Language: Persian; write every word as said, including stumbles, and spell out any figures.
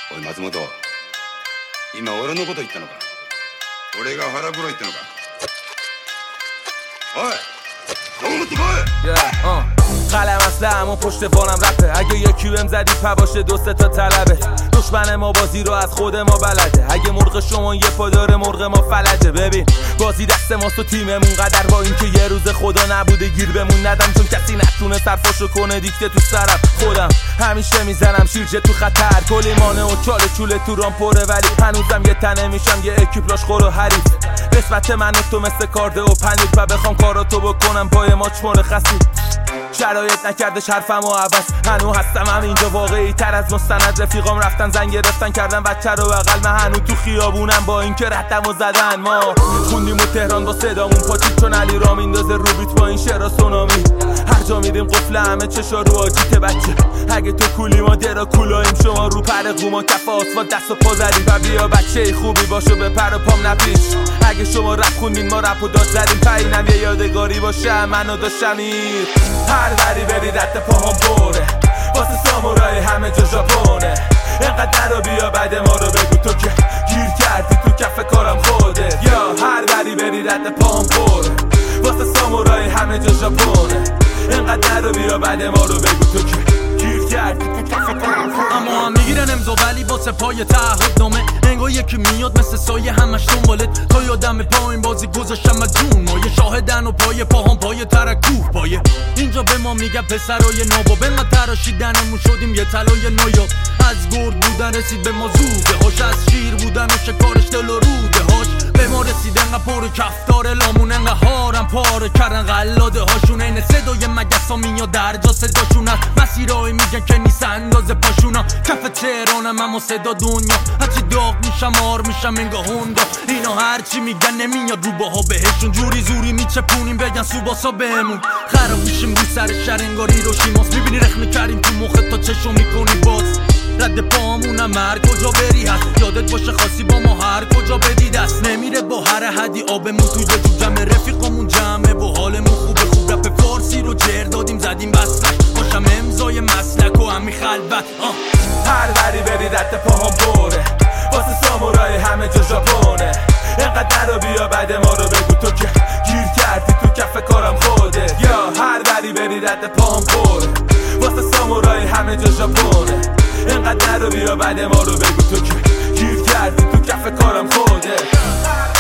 おい松本、今俺のこと言ったのか？俺が腹黒いってのか？おいどう思ってこい。 yeah, uh. قلم اصلا و پشت بانم رپه. اگه یکی بهم زدی پا باشه دو سه تا طلبه. دشمن ما بازی رو از خود ما بلده. اگه مرغ شما یه پا داره مرغ ما فلجه. ببین بازی دست ماست و تیممون قدر با اینکه یه روز خدا نبوده گیر بمون ندم، چون کسی نتونه صرفاشو کنه دیکته تو سرم. خودم همیشه میزنم شیرجه تو خطر، کلیمانه و چاله چوله تو رام پره، ولی هنوزم یه تنه میشم یه اکیپلاش خور و حریف. قسمت من و تو مثل کارده و پنیر و بخوام کاراتو بکنم پای ماچ مرخصی. شرایط نکردش حرفم و عوض، هنو هستم هم اینجا واقعی تر از مستند. رفیقام رفتن زنگ گرفتن کردن بچه رو بغل، من هنو تو خیابونم با این که ردم و زدن. ما خوندیم و تهران با صدامون پاچید، چون علی را میندازه رو بیت با این شعرا سونامی. هر جا میریم قفل همه چشا رو آجیت بچه. اگه تو کولی ما درا کولاییم، شما رو پر قوما کف آسفالت دست و پا زدیم. و بیا بچه خوبی باشو به پر و پام نپیچ. اگه شما رپ خوندین ما رپ و داد زدیم، پایینم یه یادگاری باشه منو داشتم این. هر وری بری رد پاهم بره، واسه سامورای همه جا ژاپونه. اینقدر رو بیا بعد ما رو بگو تو که گیر کردی تو کف کارم خودت. یا هر وری بری رد پاهم بره، واسه سامورای همه جا ژاپونه. اینقدر رو بیا بعد ما رو بگو تو که گیر کردی تو کف کارم خودت. اما هم میگیرن امضا ولی واسه پای تعهد نامه. انگار یکی میاد مثل سایه همش دنبالت. تا یادم پایین بازی گذاشتم از جون مایه. شاهدن و پای پاهم پای ترکوه پایه. اینجا به ما میگه پسرای نابا، به ما تراشیدنمون شدیم یه طلای نایاب. از گرد بودن رسید به ما زوده هاش، از شیر بودن و شکارش دل و روده هاش. به ما رسید انقدر پر کفتار لامون، انقدر هارم پاره کردن غلاده هاشون. این صدای مگس ها میاد در جا صداشون هست. مسیرهای میگن که نیست اندازه پاشونا. کف تهرانم اما صدا دنیا، هرچی داغ میشم آر میشم انگاه هوندا. اینا هرچی میگن نمیاد رو باها بهشون. جوری زوری میچپونیم بگن سوباسا بهمون. خراب میشیم رو سر شهر انگاری رو شیماس. میبینی رخ میکردیم تو مخت تا چشم میکنی باز. رد پامونم هر کجا بری هست. یادت باشه خاصی با ما هر کجا بدی دست. نمیره با هر حدی آبمون توی جو جمع. رفیقامون جمعه و حالمون خوبه. خوب رپ فارسی رو جر دادیم زدیم بسلش. باشم امضای مسلک و همی خلوت. هر وری بری رد پاهم بره، واسه سامورای همه جا ژاپونه. اینقدر رو بیا بعد ما رو بگو تو که گیر کردی تو کف کارم خودت. یا هر وری بری رد پاهم بره، واسه سامورای همه جا ژاپونه. اینقدر رو بیا بعد ما رو بگو تو که گیر کردی تو کف کارم خودت.